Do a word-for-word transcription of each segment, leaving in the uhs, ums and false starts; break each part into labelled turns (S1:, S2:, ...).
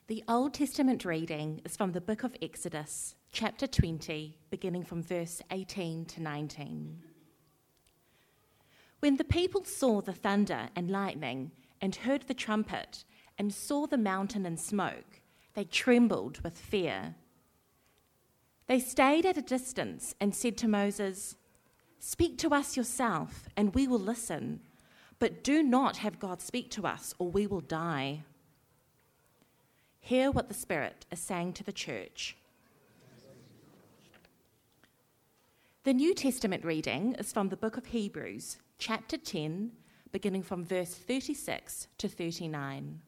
S1: The Old Testament reading is from the book of Exodus, chapter twenty, beginning from verse eighteen to nineteen. When the people saw the thunder and lightning and heard the trumpet and saw the mountain and smoke, they trembled with fear. They stayed at a distance and said to Moses, "Speak to us yourself, and we will listen, but do not have God speak to us, or we will die." Hear what the Spirit is saying to the church. The New Testament reading is from the book of Hebrews, chapter ten, beginning from verse thirty-six to thirty-nine.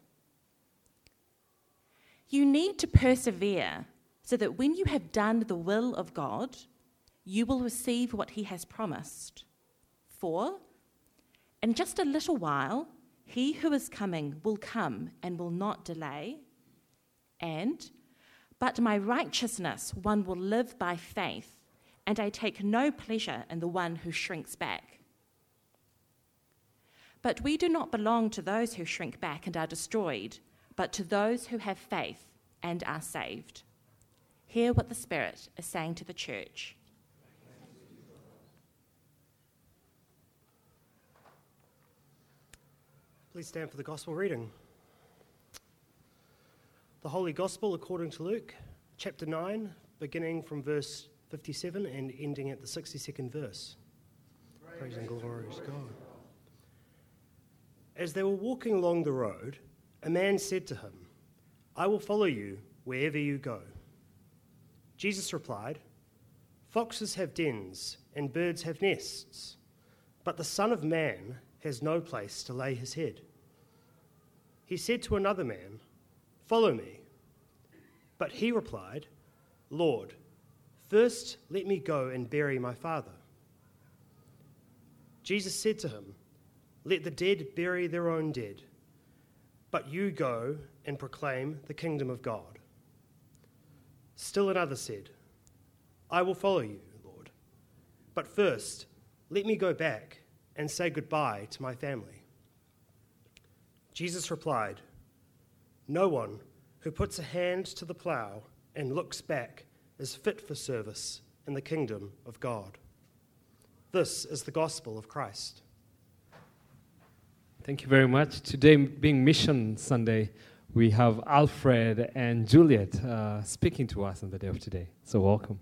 S1: You need to persevere so that when you have done the will of God, you will receive what he has promised. For in just a little while, he who is coming will come and will not delay. And, but my righteousness one will live by faith, and I take no pleasure in the one who shrinks back. But we do not belong to those who shrink back and are destroyed, but to those who have faith and are saved. Hear what the Spirit is saying to the church.
S2: Please stand for the gospel reading. The Holy Gospel according to Luke, chapter nine, beginning from verse fifty-seven and ending at the sixty-second verse. Praise and glory to God. As they were walking along the road, a man said to him, "I will follow you wherever you go." Jesus replied, "Foxes have dens and birds have nests, but the Son of Man has no place to lay his head." He said to another man, "Follow me." But he replied, "Lord, first let me go and bury my father." Jesus said to him, "Let the dead bury their own dead, but you go and proclaim the kingdom of God." Still another said, "I will follow you, Lord, but first let me go back and say goodbye to my family." Jesus replied, "No one who puts a hand to the plough and looks back is fit for service in the kingdom of God." This is the gospel of Christ.
S3: Thank you very much. Today, being Mission Sunday, we have Alfred and Juliet uh, speaking to us on the day of today. So welcome.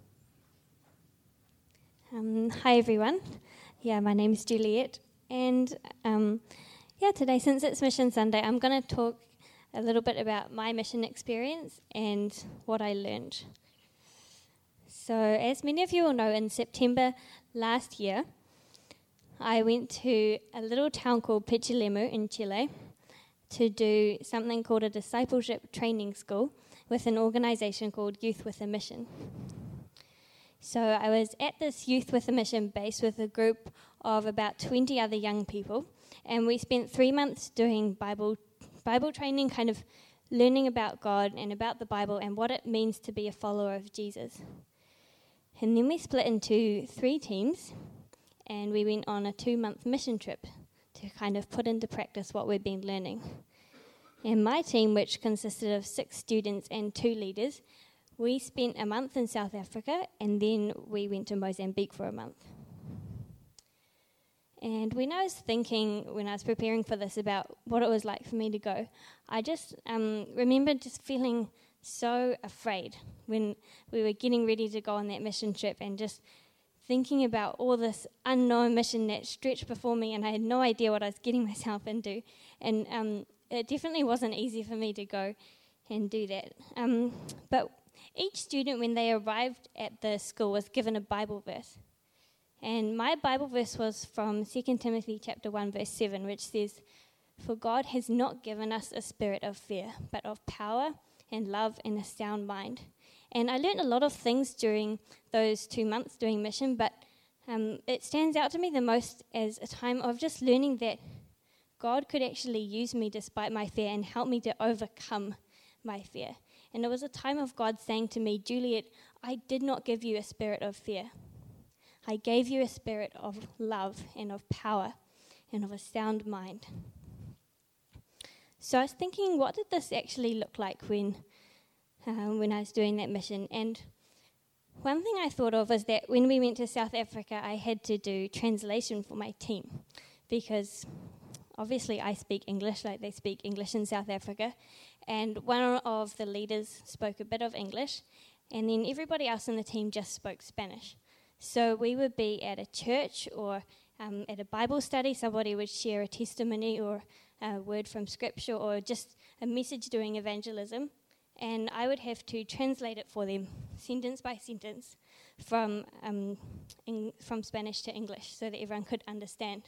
S4: Um, hi, everyone. Yeah, my name is Juliet. And um, yeah, today, since it's Mission Sunday, I'm going to talk a little bit about my mission experience and what I learned. So, as many of you will know, in September last year, I went to a little town called Pichilemu in Chile to do something called a discipleship training school with an organization called Youth with a Mission. So I was at this Youth with a Mission base with a group of about twenty other young people, and we spent three months doing Bible Bible training, kind of learning about God and about the Bible and what it means to be a follower of Jesus. And then we split into three teams, and we went on a two-month mission trip to kind of put into practice what we've been learning. And my team, which consisted of six students and two leaders, we spent a month in South Africa, and then we went to Mozambique for a month. And when I was thinking, when I was preparing for this, about what it was like for me to go, I just um, remember just feeling so afraid when we were getting ready to go on that mission trip, and just thinking about all this unknown mission that stretched before me, and I had no idea what I was getting myself into. And um, it definitely wasn't easy for me to go and do that. Um, but each student, when they arrived at the school, was given a Bible verse. And my Bible verse was from Second Timothy chapter one, verse seven, which says, "For God has not given us a spirit of fear, but of power and love and a sound mind." And I learned a lot of things during those two months doing mission, but um, it stands out to me the most as a time of just learning that God could actually use me despite my fear and help me to overcome my fear. And it was a time of God saying to me, "Juliet, I did not give you a spirit of fear. I gave you a spirit of love and of power and of a sound mind." So I was thinking, what did this actually look like when, um, when I was doing that mission? And one thing I thought of is that when we went to South Africa, I had to do translation for my team, because obviously I speak English like they speak English in South Africa, and one of the leaders spoke a bit of English, and then everybody else in the team just spoke Spanish. So we would be at a church or um, at a Bible study, somebody would share a testimony or a word from Scripture or just a message doing evangelism, and I would have to translate it for them, sentence by sentence, from um, in, from Spanish to English, so that everyone could understand.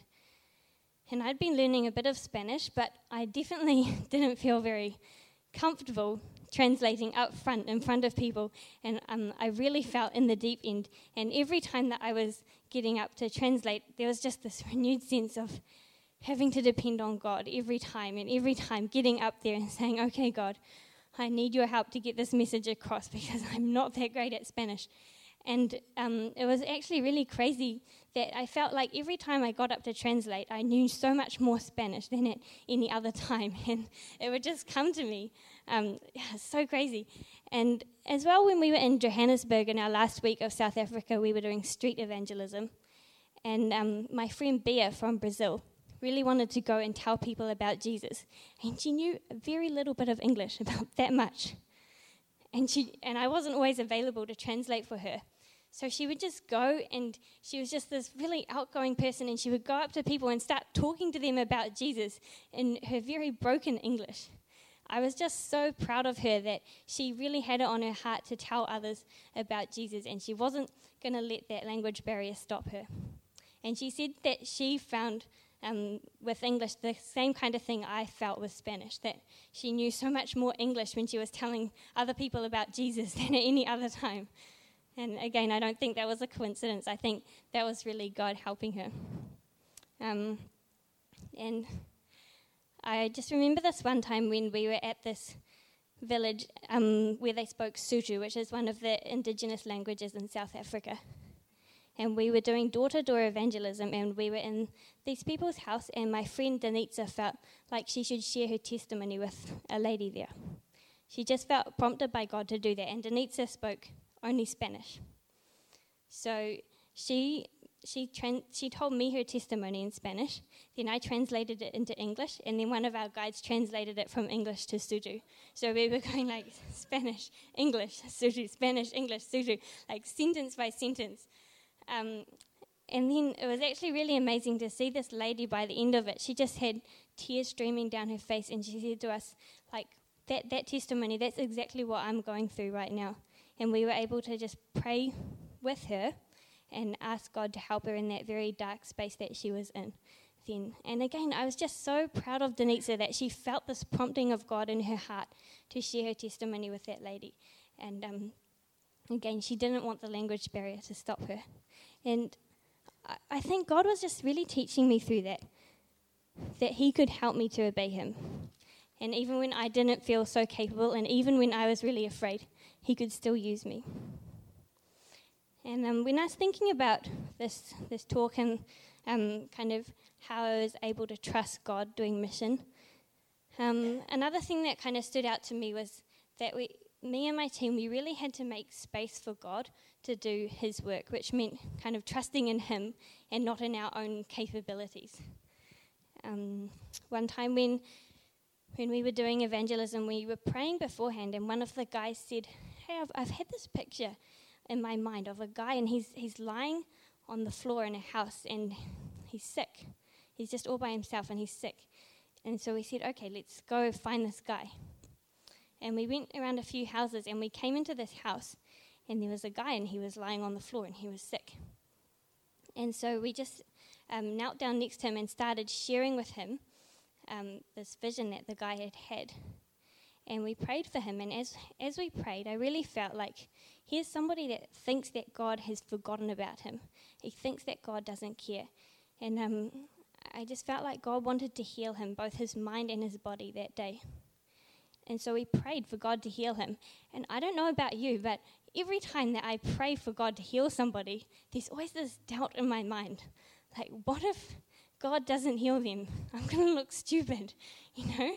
S4: And I'd been learning a bit of Spanish, but I definitely didn't feel very comfortable translating up front, in front of people, and um, I really felt in the deep end. And every time that I was getting up to translate, there was just this renewed sense of having to depend on God every time, and every time getting up there and saying, okay, God, I need your help to get this message across because I'm not that great at Spanish. And um, it was actually really crazy that I felt like every time I got up to translate, I knew so much more Spanish than at any other time. And it would just come to me. Um, yeah, it's so crazy. And as well, when we were in Johannesburg in our last week of South Africa, we were doing street evangelism. And um, my friend Bea from Brazil really wanted to go and tell people about Jesus. And she knew a very little bit of English, about that much. And she and I wasn't always available to translate for her. So she would just go, and she was just this really outgoing person, and she would go up to people and start talking to them about Jesus in her very broken English. I was just so proud of her that she really had it on her heart to tell others about Jesus, and she wasn't going to let that language barrier stop her. And she said that she found Um, with English, the same kind of thing I felt with Spanish, that she knew so much more English when she was telling other people about Jesus than at any other time. And again, I don't think that was a coincidence. I think that was really God helping her. Um, and I just remember this one time when we were at this village um, where they spoke Sotho, which is one of the indigenous languages in South Africa. And we were doing door-to-door evangelism, and we were in these people's house, and my friend Danitza felt like she should share her testimony with a lady there. She just felt prompted by God to do that, and Danitza spoke only Spanish. So she she tran- she told me her testimony in Spanish, then I translated it into English, and then one of our guides translated it from English to Sotho. So we were going like Spanish, English, Sotho, Spanish, English, Sotho, like sentence by sentence. Um, and then it was actually really amazing to see this lady by the end of it. She just had tears streaming down her face, and she said to us, like, that, that testimony, that's exactly what I'm going through right now. And we were able to just pray with her and ask God to help her in that very dark space that she was in then. And again, I was just so proud of Danitza that she felt this prompting of God in her heart to share her testimony with that lady. And um, again, she didn't want the language barrier to stop her. And I, I think God was just really teaching me through that, that he could help me to obey him. And even when I didn't feel so capable, and even when I was really afraid, he could still use me. And um, when I was thinking about this this talk and um, kind of how I was able to trust God doing mission, um, another thing that kind of stood out to me was that we, me and my team, we really had to make space for God to do his work, which meant kind of trusting in him and not in our own capabilities. Um, one time when when we were doing evangelism, we were praying beforehand, and one of the guys said, hey, I've, I've had this picture in my mind of a guy, and he's he's lying on the floor in a house, and he's sick. He's just all by himself, and he's sick. And so we said, okay, let's go find this guy. And we went around a few houses, and we came into this house, and there was a guy, and he was lying on the floor, and he was sick. And so we just um, knelt down next to him and started sharing with him um, this vision that the guy had had. And we prayed for him, and as as we prayed, I really felt like here's somebody that thinks that God has forgotten about him. He thinks that God doesn't care. And um, I just felt like God wanted to heal him, both his mind and his body that day. And so we prayed for God to heal him. And I don't know about you, but every time that I pray for God to heal somebody, there's always this doubt in my mind. Like, what if God doesn't heal them? I'm going to look stupid, you know?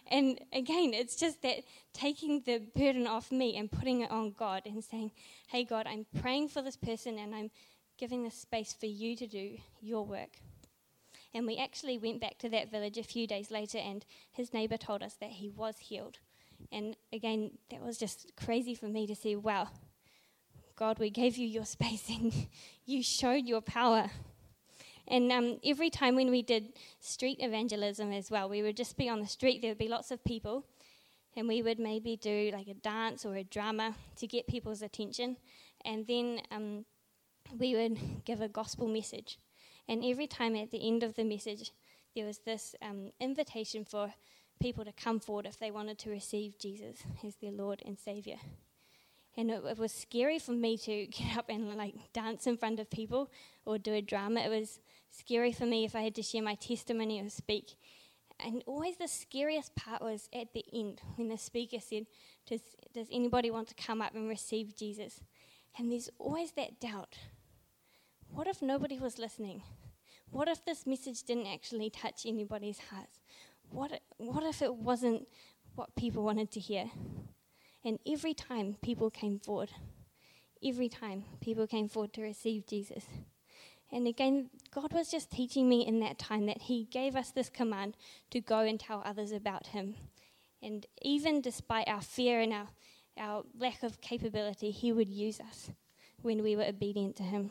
S4: And again, it's just that taking the burden off me and putting it on God and saying, hey, God, I'm praying for this person and I'm giving this space for you to do your work. And we actually went back to that village a few days later, and his neighbour told us that he was healed. And again, that was just crazy for me to see, wow, God, we gave you your space and you showed your power. And um, every time when we did street evangelism as well, we would just be on the street, there would be lots of people, and we would maybe do like a dance or a drama to get people's attention. And then um, we would give a gospel message. And every time at the end of the message, there was this um, invitation for people to come forward if they wanted to receive Jesus as their Lord and Saviour. And it, it was scary for me to get up and like dance in front of people or do a drama. It was scary for me if I had to share my testimony or speak. And always the scariest part was at the end when the speaker said, does, does anybody want to come up and receive Jesus? And there's always that doubt. What if nobody was listening? What if this message didn't actually touch anybody's hearts? What, what if it wasn't what people wanted to hear? And every time people came forward, every time people came forward to receive Jesus. And again, God was just teaching me in that time that he gave us this command to go and tell others about him. And even despite our fear and our, our lack of capability, he would use us when we were obedient to him.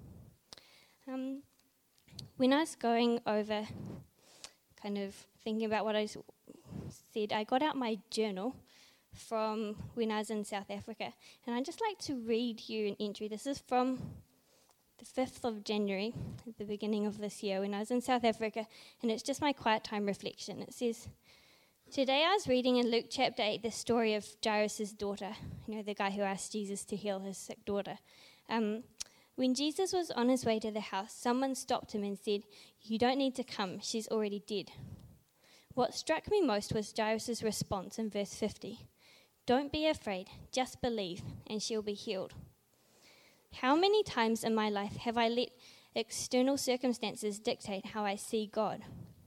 S4: Um, when I was going over, kind of thinking about what I said, I got out my journal from when I was in South Africa. And I'd just like to read you an entry. This is from the fifth of January, at the beginning of this year, when I was in South Africa, and it's just my quiet time reflection. It says, today I was reading in Luke chapter eight the story of Jairus' daughter, you know, the guy who asked Jesus to heal his sick daughter. Um, when Jesus was on his way to the house, someone stopped him and said, you don't need to come, she's already dead. What struck me most was Jairus' response in verse fifty. Don't be afraid, just believe, and she'll be healed. How many times in my life have I let external circumstances dictate how I see God?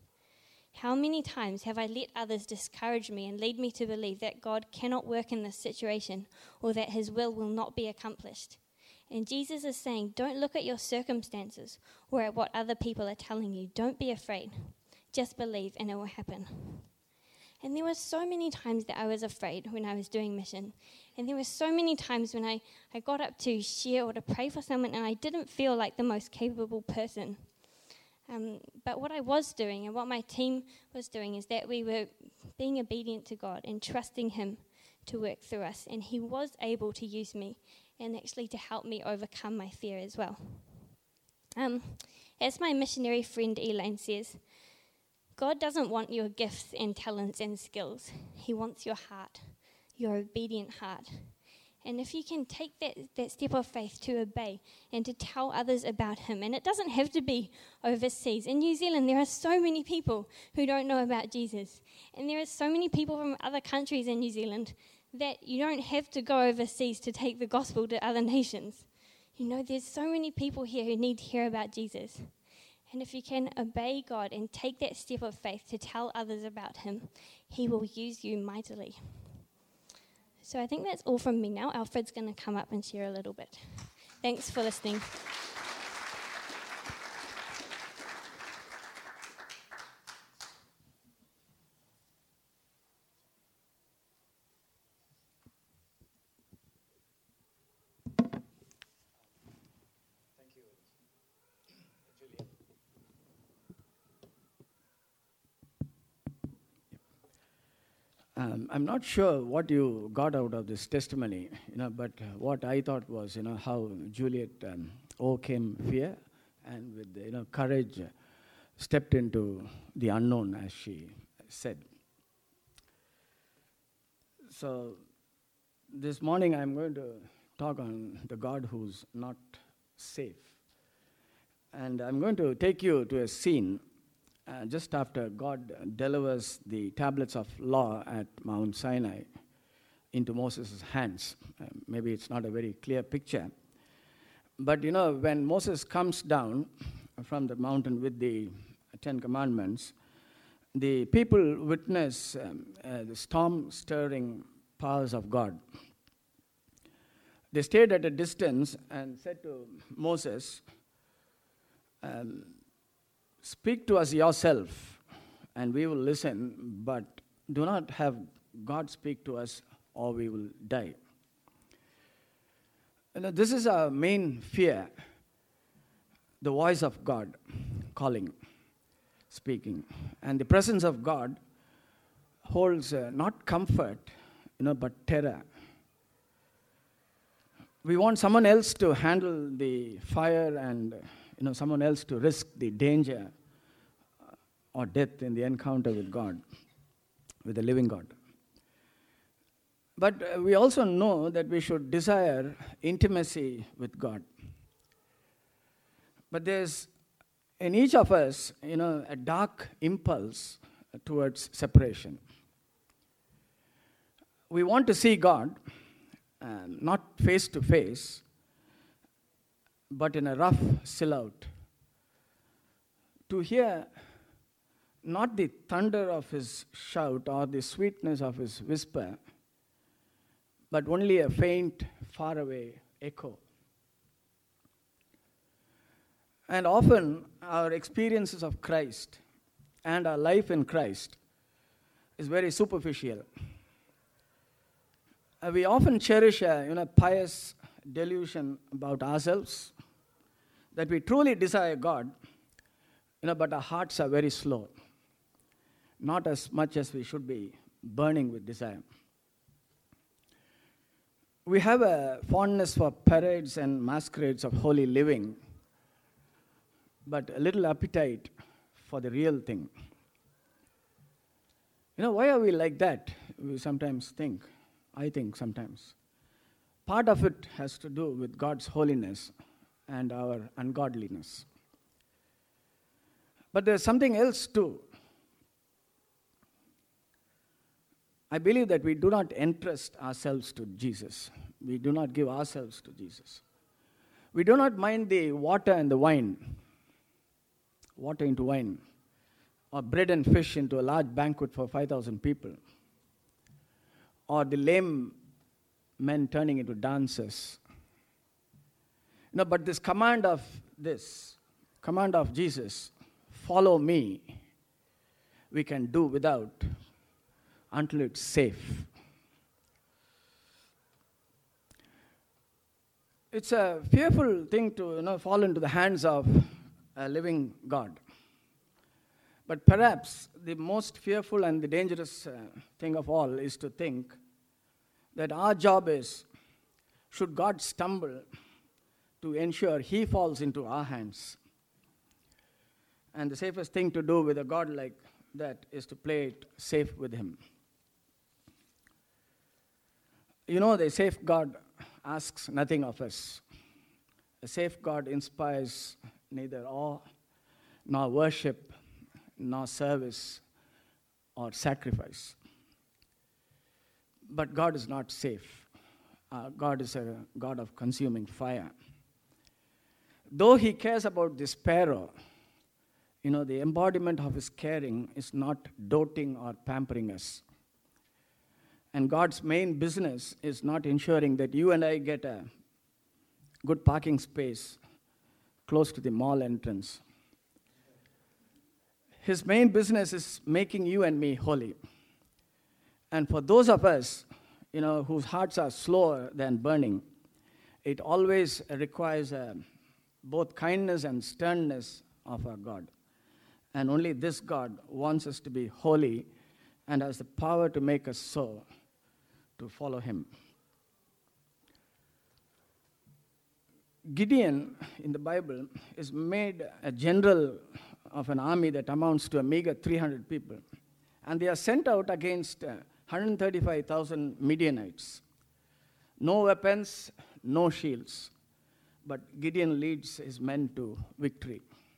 S4: How many times have I let others discourage me and lead me to believe that God cannot work in this situation or that his will will not be accomplished? And Jesus is saying, don't look at your circumstances or at what other people are telling you. Don't be afraid. Just believe and it will happen. And there were so many times that I was afraid when I was doing mission. And there were so many times when I, I got up to share or to pray for someone and I didn't feel like the most capable person. Um, but what I was doing and what my team was doing is that we were being obedient to God and trusting him to work through us. And he was able to use me and actually to help me overcome my fear as well. Um, as my missionary friend Elaine says, God doesn't want your gifts and talents and skills. He wants your heart, your obedient heart. And if you can take that, that step of faith to obey and to tell others about him, and it doesn't have to be overseas. In New Zealand, there are so many people who don't know about Jesus. And there are so many people from other countries in New Zealand that you don't have to go overseas to take the gospel to other nations. You know, there's so many people here who need to hear about Jesus. And if you can obey God and take that step of faith to tell others about him, he will use you mightily. So I think that's all from me now. Alfred's going to come up and share a little bit. Thanks for listening.
S5: Um, I'm not sure what you got out of this testimony, you know, but uh, what I thought was, you know, how Juliet um, overcame fear and with, you know, courage uh, stepped into the unknown, as she said. So this morning I'm going to talk on the God who's not safe. And I'm going to take you to a scene Uh, just after God delivers the tablets of law at Mount Sinai into Moses' hands. Uh, maybe it's not a very clear picture. But, you know, when Moses comes down from the mountain with the Ten Commandments, the people witness um, uh, the storm-stirring powers of God. They stayed at a distance and said to Moses, um, "Speak to us yourself, and we will listen, but do not have God speak to us, or we will die." You know, this is our main fear, the voice of God calling, speaking. And the presence of God holds uh, not comfort, you know, but terror. We want someone else to handle the fire and, you know, someone else to risk the danger or death in the encounter with God, with the living God. But uh, we also know that we should desire intimacy with God. But there's in each of us, you know, a dark impulse towards separation. We want to see God, uh, not face to face, but in a rough silhouette. To hear not the thunder of his shout or the sweetness of his whisper, but only a faint, faraway echo. And often our experiences of Christ and our life in Christ is very superficial. Uh, we often cherish a you know, pious delusion about ourselves, that we truly desire God, you know, but our hearts are very slow, not as much as we should be burning with desire. We have a fondness for parades and masquerades of holy living, but a little appetite for the real thing. You know, why are we like that? We sometimes think, I think sometimes. Part of it has to do with God's holiness and our ungodliness. But there's something else too. I believe that we do not entrust ourselves to Jesus. We do not give ourselves to Jesus. We do not mind the water and the wine, water into wine, or bread and fish into a large banquet for five thousand people, or the lame men turning into dancers. No, but this command of this, command of Jesus, follow me, we can do without until it's safe. It's a fearful thing to you know, fall into the hands of a living God. But perhaps the most fearful and the dangerous uh, thing of all is to think that our job is, should God stumble, to ensure he falls into our hands. And the safest thing to do with a God like that is to play it safe with him. You know, the safe God asks nothing of us. A safe God inspires neither awe, nor worship, nor service, or sacrifice. But God is not safe. Uh, God is a God of consuming fire. Though he cares about the sparrow, you know, the embodiment of his caring is not doting or pampering us. And God's main business is not ensuring that you and I get a good parking space close to the mall entrance. His main business is making you and me holy. And for those of us, you know, whose hearts are slower than burning, it always requires uh, both kindness and sternness of our God. And only this God wants us to be holy and has the power to make us so, to follow him. Gideon in the Bible is made a general of an army that amounts to a meager three hundred people. And they are sent out against uh, one hundred thirty-five thousand Midianites. No weapons, no shields. But Gideon leads his men to victory.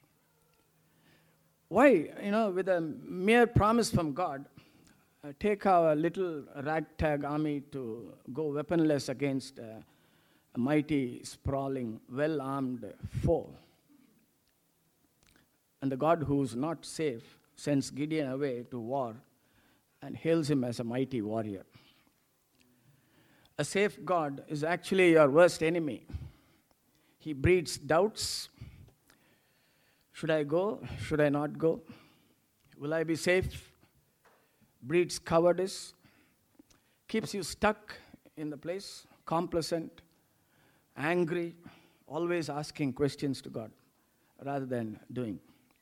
S5: Why? You know, with a mere promise from God, uh, take our little ragtag army to go weaponless against uh, a mighty, sprawling, well-armed foe. And the God who's not safe sends Gideon away to war and hails him as a mighty warrior. A safe God is actually your worst enemy. He breeds doubts. Should I go? Should I not go? Will I be safe? Breeds cowardice. Keeps you stuck in the place, complacent, angry, always asking questions to God rather than doing.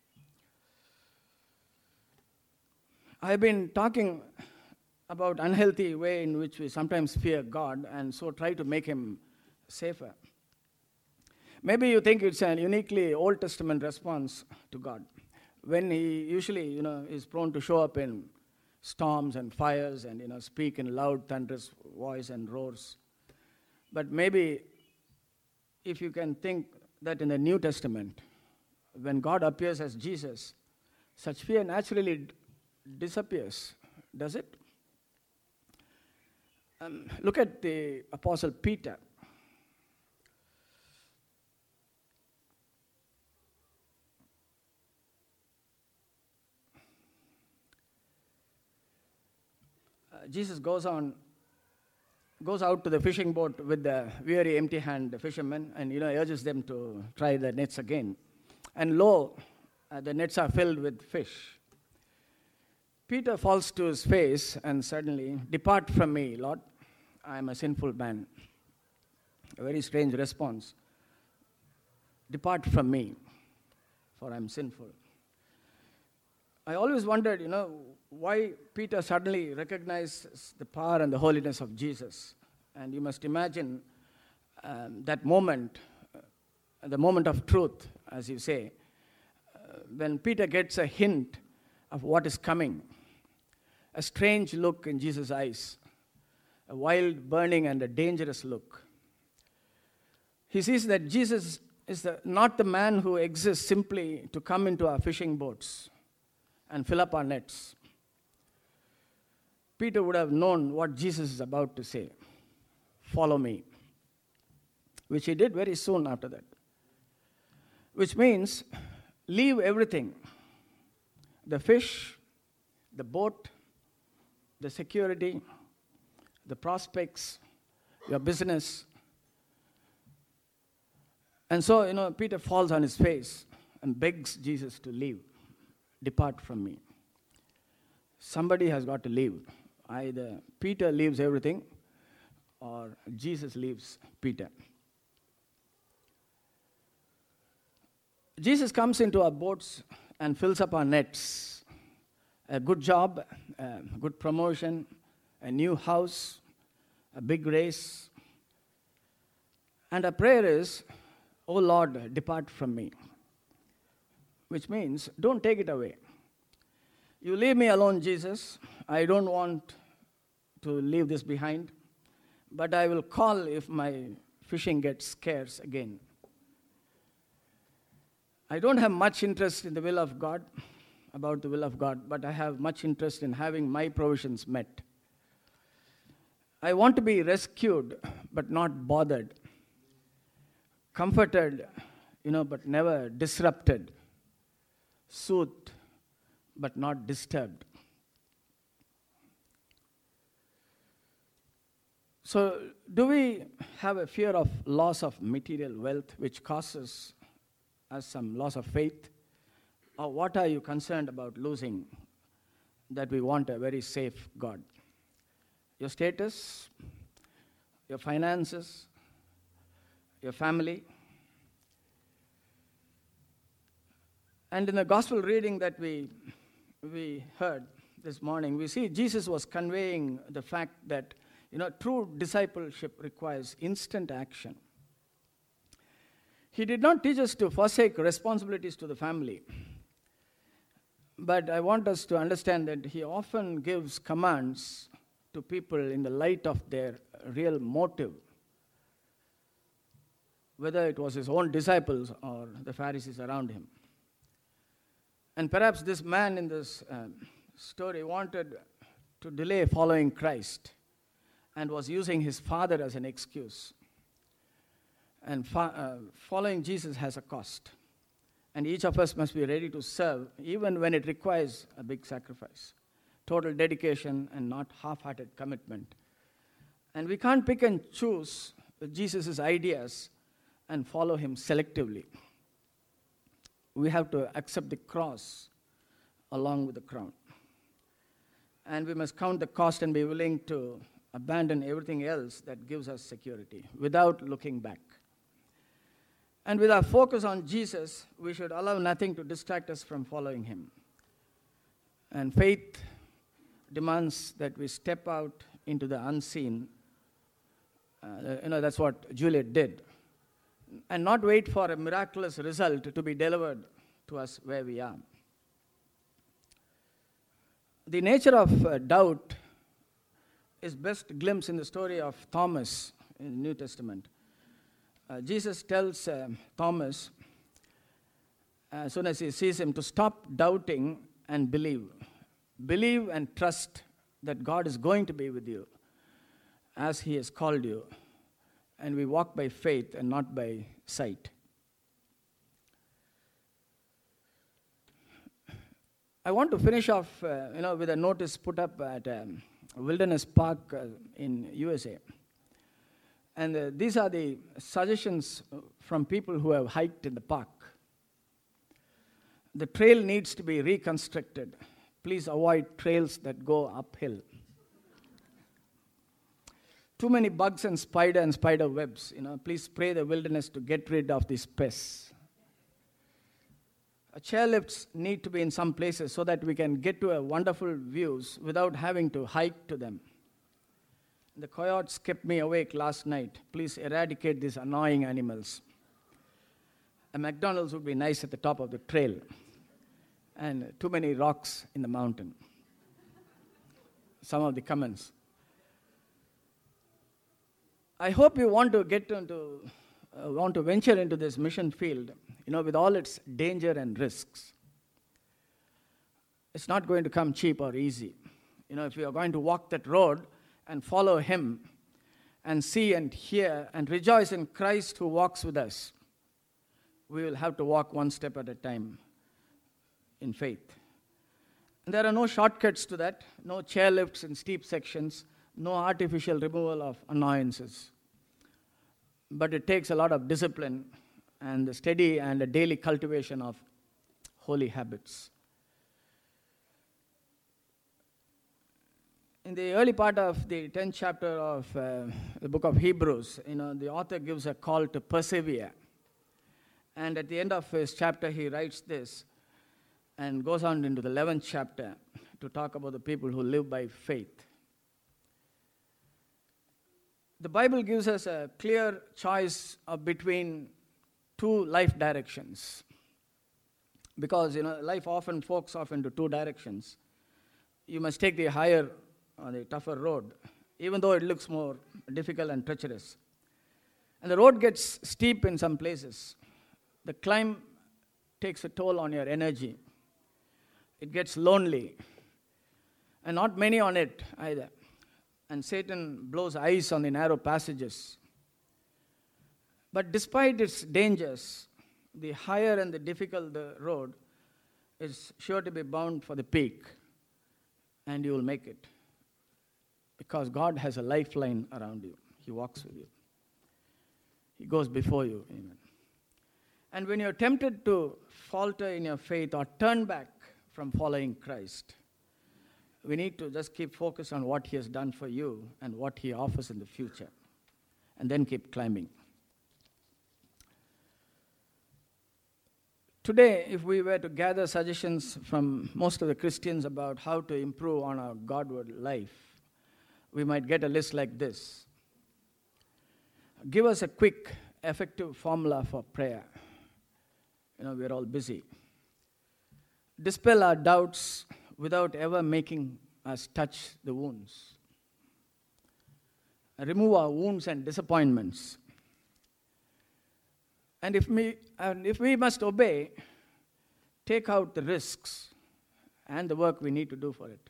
S5: I've been talking about unhealthy way in which we sometimes fear God and so try to make him safer. Maybe you think it's a uniquely Old Testament response to God, when he usually, you know, is prone to show up in storms and fires and, you know, speak in loud, thunderous voice and roars. But maybe if you can think that in the New Testament, when God appears as Jesus, such fear naturally d- disappears, does it? Um, look at the Apostle Peter. Uh, Jesus goes on, goes out to the fishing boat with the weary, empty-handed fishermen, and you know urges them to try the nets again. And lo, uh, the nets are filled with fish. Peter falls to his face and suddenly, "Depart from me, Lord, I am a sinful man." A very strange response. Depart from me, for I am sinful. I always wondered, you know, why Peter suddenly recognizes the power and the holiness of Jesus. And you must imagine um, that moment, uh, the moment of truth, as you say, uh, when Peter gets a hint of what is coming, a strange look in Jesus' eyes, a wild, burning, and a dangerous look. He sees that Jesus is the, not the man who exists simply to come into our fishing boats and fill up our nets. Peter would have known what Jesus is about to say. Follow me. Which he did very soon after that. Which means leave everything. The fish, the boat, the security, the prospects, your business. And so, you know, Peter falls on his face and begs Jesus to leave. Depart from me. Somebody has got to leave. Either Peter leaves everything or Jesus leaves Peter. Jesus comes into our boats and fills up our nets. A good job, a good promotion, a new house, a big race. And our prayer is, "Oh Lord, depart from me." Which means, don't take it away. You leave me alone, Jesus. I don't want to leave this behind. But I will call if my fishing gets scarce again. I don't have much interest in the will of God, about the will of God, but I have much interest in having my provisions met. I want to be rescued, but not bothered. Comforted, you know, but never disrupted. Soothed, but not disturbed. So, do we have a fear of loss of material wealth, which causes us some loss of faith? Or what are you concerned about losing that we want a very safe God? Your status, your finances, your family. And in the gospel reading that we, we heard this morning, we see Jesus was conveying the fact that, you know, true discipleship requires instant action. He did not teach us to forsake responsibilities to the family. But I want us to understand that he often gives commands to people in the light of their real motive, whether it was his own disciples or the Pharisees around him. And perhaps this man in this uh, story wanted to delay following Christ and was using his father as an excuse. And fa- uh, following Jesus has a cost. And each of us must be ready to serve, even when it requires a big sacrifice. Total dedication and not half-hearted commitment. And we can't pick and choose Jesus' ideas and follow him selectively. We have to accept the cross along with the crown. And we must count the cost and be willing to abandon everything else that gives us security without looking back. And with our focus on Jesus, we should allow nothing to distract us from following him. And faith demands that we step out into the unseen. Uh, you know, that's what Juliet did. And not wait for a miraculous result to be delivered to us where we are. The nature of uh, doubt is best glimpsed in the story of Thomas in the New Testament. Uh, Jesus tells uh, Thomas, as soon as he sees him, to stop doubting and believe. Believe and trust that God is going to be with you as he has called you. And we walk by faith and not by sight. I want to finish off uh, you know, with a notice put up at um, Wilderness Park uh, in U S A. And uh, these are the suggestions from people who have hiked in the park. The trail needs to be reconstructed. Please avoid trails that go uphill. Too many bugs and spider and spider webs. You know, please spray the wilderness to get rid of these pests. Uh, chairlifts need to be in some places so that we can get to a wonderful views without having to hike to them. The coyotes kept me awake last night. Please eradicate these annoying animals. A McDonald's would be nice at the top of the trail. And too many rocks in the mountain. Some of the comments. I hope you want to get into, uh, want to venture into this mission field, you know, with all its danger and risks. It's not going to come cheap or easy. You know, if we are going to walk that road and follow him and see and hear and rejoice in Christ who walks with us, we will have to walk one step at a time in faith. And there are no shortcuts to that, no chairlifts in steep sections, no artificial removal of annoyances. But it takes a lot of discipline and the steady and a daily cultivation of holy habits. In the early part of the tenth chapter of uh, the book of Hebrews, you know, the author gives a call to persevere. And at the end of his chapter, he writes this and goes on into the eleventh chapter to talk about the people who live by faith. The Bible gives us a clear choice of between two life directions. Because, you know, life often forks off into two directions. You must take the higher or the tougher road, even though it looks more difficult and treacherous. And the road gets steep in some places. The climb takes a toll on your energy. It gets lonely. And not many on it either. And Satan blows ice on the narrow passages. But despite its dangers, the higher and the difficult the road is sure to be bound for the peak. And you will make it. Because God has a lifeline around you. He walks with you. He goes before you. Amen. And when you're tempted to falter in your faith or turn back from following Christ, we need to just keep focused on what he has done for you and what he offers in the future. And then keep climbing. Today, if we were to gather suggestions from most of the Christians about how to improve on our Godward life, we might get a list like this. Give us a quick, effective formula for prayer. You know, we're all busy. Dispel our doubts without ever making us touch the wounds. Remove our wounds and disappointments. And if we, and if we must obey, take out the risks and the work we need to do for it.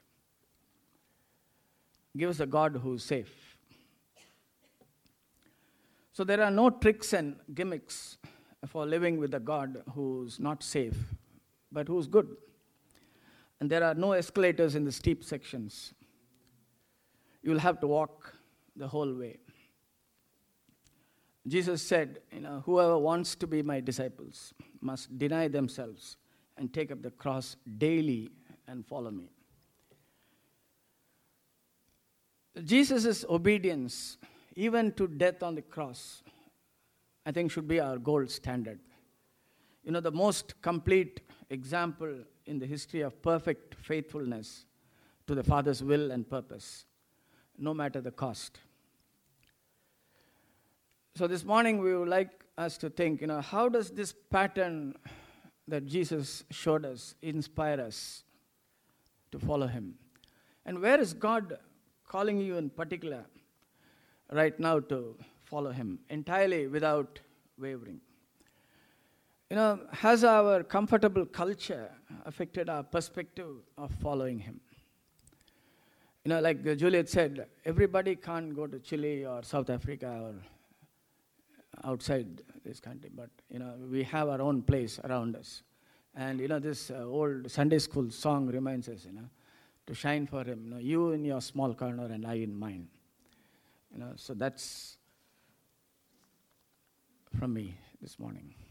S5: Give us a God who is safe. So there are no tricks and gimmicks for living with a God who's not safe, but who's good. And there are no escalators in the steep sections. You'll have to walk the whole way. Jesus said, you know, whoever wants to be my disciples must deny themselves and take up the cross daily and follow me. Jesus' obedience, even to death on the cross, I think should be our gold standard. You know, the most complete example in the history of perfect faithfulness to the Father's will and purpose, no matter the cost. So this morning we would like us to think, you know, how does this pattern that Jesus showed us inspire us to follow him? And where is God calling you in particular right now to follow him entirely without wavering? You know, has our comfortable culture affected our perspective of following him? You know, like Juliet said, everybody can't go to Chile or South Africa or outside this country, but, you know, we have our own place around us. And, you know, this uh, old Sunday school song reminds us, you know, to shine for him. You know, you in your small corner and I in mine. You know, so that's from me this morning.